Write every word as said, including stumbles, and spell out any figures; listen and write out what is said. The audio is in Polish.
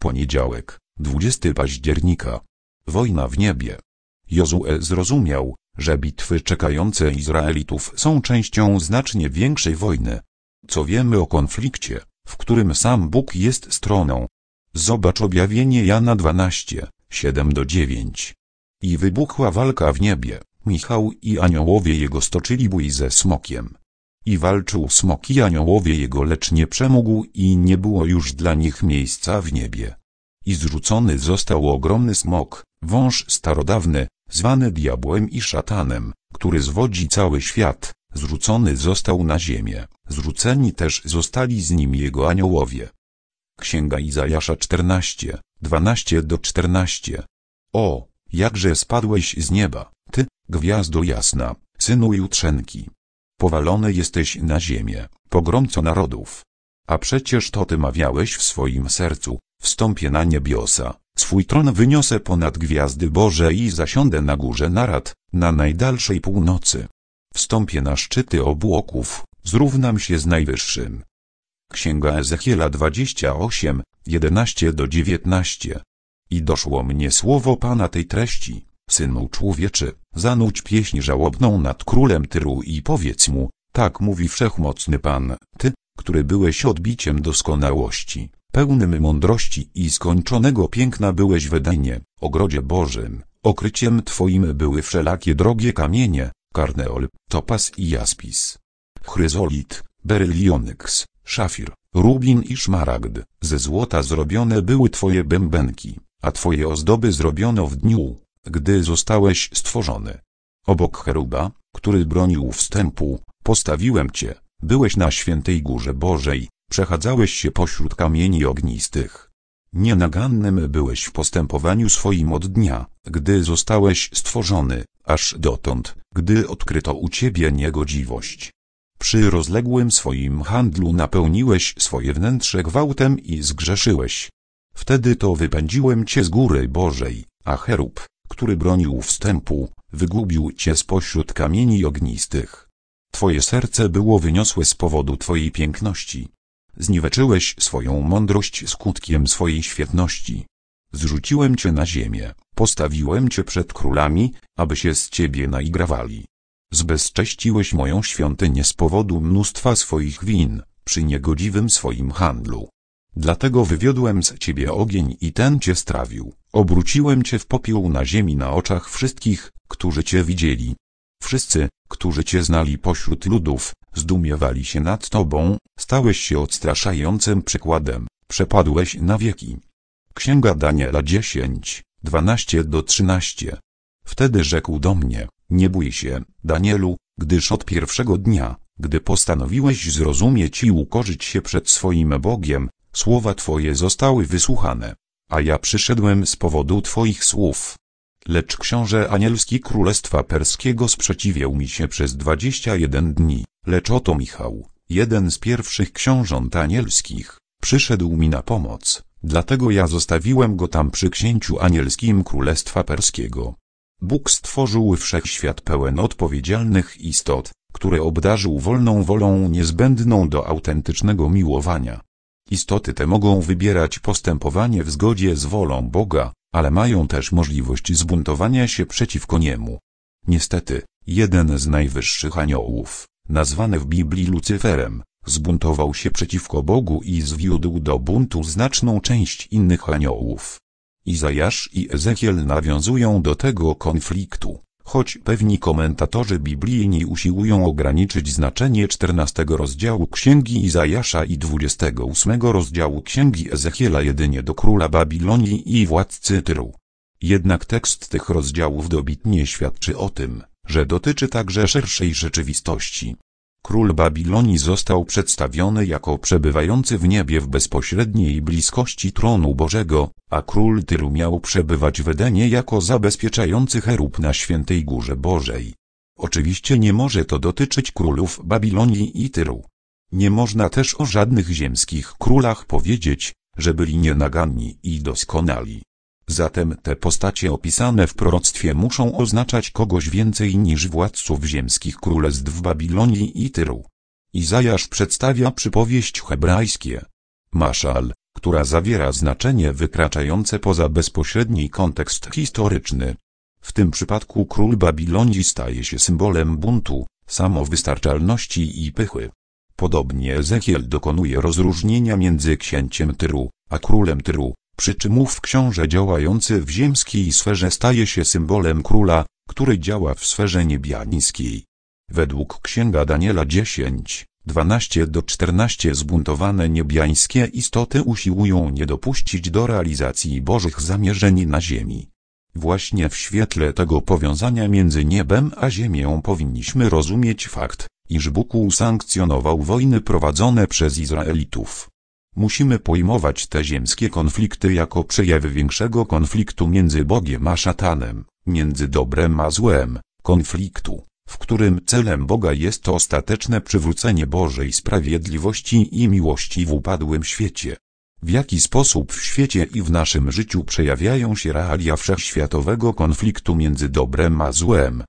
Poniedziałek, dwudziestego października. Wojna w niebie. Jozue zrozumiał, że bitwy czekające Izraelitów są częścią znacznie większej wojny. Co wiemy o konflikcie, w którym sam Bóg jest stroną? Zobacz objawienie Jana dwanaście, siedem do dziewięciu. I wybuchła walka w niebie. Michał i aniołowie jego stoczyli bój ze smokiem. I walczył smok i aniołowie jego, lecz nie przemógł i nie było już dla nich miejsca w niebie. I zrzucony został ogromny smok, wąż starodawny, zwany diabłem i szatanem, który zwodzi cały świat, zrzucony został na ziemię, zrzuceni też zostali z nim jego aniołowie. Księga Izajasza czternaście, dwanaście do czternastu. O, jakże spadłeś z nieba, ty, gwiazdo jasna, synu jutrzenki. Powalony jesteś na ziemię, pogromco narodów. A przecież to ty mawiałeś w swoim sercu, wstąpię na niebiosa, swój tron wyniosę ponad gwiazdy Boże i zasiądę na górze narad, na najdalszej północy. Wstąpię na szczyty obłoków, zrównam się z Najwyższym. Księga Ezechiela dwadzieścia osiem, jedenaście do dziewiętnastu. I doszło mnie słowo Pana tej treści: synu człowieczy, zanudź pieśń żałobną nad królem Tyru i powiedz mu, tak mówi Wszechmocny Pan, ty, który byłeś odbiciem doskonałości, pełnym mądrości i skończonego piękna byłeś w Edenie, ogrodzie Bożym, okryciem twoim były wszelakie drogie kamienie, karneol, topas i jaspis, chryzolit, beryl i onyks, szafir, rubin i szmaragd, ze złota zrobione były twoje bębenki, a twoje ozdoby zrobiono w dniu, gdy zostałeś stworzony. Obok cheruba, który bronił wstępu, postawiłem cię, byłeś na świętej górze Bożej, przechadzałeś się pośród kamieni ognistych. Nienagannym byłeś w postępowaniu swoim od dnia, gdy zostałeś stworzony, aż dotąd, gdy odkryto u ciebie niegodziwość. Przy rozległym swoim handlu napełniłeś swoje wnętrze gwałtem i zgrzeszyłeś. Wtedy to wypędziłem cię z góry Bożej, a cherub, który bronił wstępu, wygubił cię spośród kamieni ognistych. Twoje serce było wyniosłe z powodu twojej piękności. Zniweczyłeś swoją mądrość skutkiem swojej świetności. Zrzuciłem cię na ziemię, postawiłem cię przed królami, aby się z ciebie naigrawali. Zbezcześciłeś moją świątynię z powodu mnóstwa swoich win, przy niegodziwym swoim handlu. Dlatego wywiodłem z ciebie ogień i ten cię strawił. Obróciłem cię w popiół na ziemi na oczach wszystkich, którzy cię widzieli. Wszyscy, którzy cię znali pośród ludów, zdumiewali się nad tobą, stałeś się odstraszającym przykładem, przepadłeś na wieki. Księga Daniela dziesięć, dwanaście do trzynastu. Wtedy rzekł do mnie, nie bój się, Danielu, gdyż od pierwszego dnia, gdy postanowiłeś zrozumieć i ukorzyć się przed swoim Bogiem, słowa twoje zostały wysłuchane, a ja przyszedłem z powodu twoich słów. Lecz książę anielski królestwa perskiego sprzeciwiał mi się przez dwadzieścia jeden dni, lecz oto Michał, jeden z pierwszych książąt anielskich, przyszedł mi na pomoc, dlatego ja zostawiłem go tam przy księciu anielskim królestwa perskiego. Bóg stworzył wszechświat pełen odpowiedzialnych istot, które obdarzył wolną wolą niezbędną do autentycznego miłowania. Istoty te mogą wybierać postępowanie w zgodzie z wolą Boga, ale mają też możliwość zbuntowania się przeciwko niemu. Niestety, jeden z najwyższych aniołów, nazwany w Biblii Lucyferem, zbuntował się przeciwko Bogu i zwiódł do buntu znaczną część innych aniołów. Izajasz i Ezechiel nawiązują do tego konfliktu, choć pewni komentatorzy biblijni usiłują ograniczyć znaczenie czternastego rozdziału Księgi Izajasza i dwudziestego ósmego rozdziału Księgi Ezechiela jedynie do króla Babilonii i władcy Tyru. Jednak tekst tych rozdziałów dobitnie świadczy o tym, że dotyczy także szerszej rzeczywistości. Król Babilonii został przedstawiony jako przebywający w niebie w bezpośredniej bliskości tronu Bożego, a król Tyru miał przebywać w Edenie jako zabezpieczający cherub na świętej górze Bożej. Oczywiście nie może to dotyczyć królów Babilonii i Tyru. Nie można też o żadnych ziemskich królach powiedzieć, że byli nienaganni i doskonali. Zatem te postacie opisane w proroctwie muszą oznaczać kogoś więcej niż władców ziemskich królestw Babilonii i Tyru. Izajasz przedstawia przypowieść hebrajskie. Maszal, która zawiera znaczenie wykraczające poza bezpośredni kontekst historyczny. W tym przypadku król Babilonii staje się symbolem buntu, samowystarczalności i pychy. Podobnie Ezechiel dokonuje rozróżnienia między księciem Tyru, a królem Tyru, przy czym ów książę działający w ziemskiej sferze staje się symbolem króla, który działa w sferze niebiańskiej. Według Księga Daniela dziesięć, dwanaście do czternastu zbuntowane niebiańskie istoty usiłują nie dopuścić do realizacji Bożych zamierzeń na ziemi. Właśnie w świetle tego powiązania między niebem a ziemią powinniśmy rozumieć fakt, iż Bóg usankcjonował wojny prowadzone przez Izraelitów. Musimy pojmować te ziemskie konflikty jako przejawy większego konfliktu między Bogiem a szatanem, między dobrem a złem, konfliktu, w którym celem Boga jest ostateczne przywrócenie Bożej sprawiedliwości i miłości w upadłym świecie. W jaki sposób w świecie i w naszym życiu przejawiają się realia wszechświatowego konfliktu między dobrem a złem?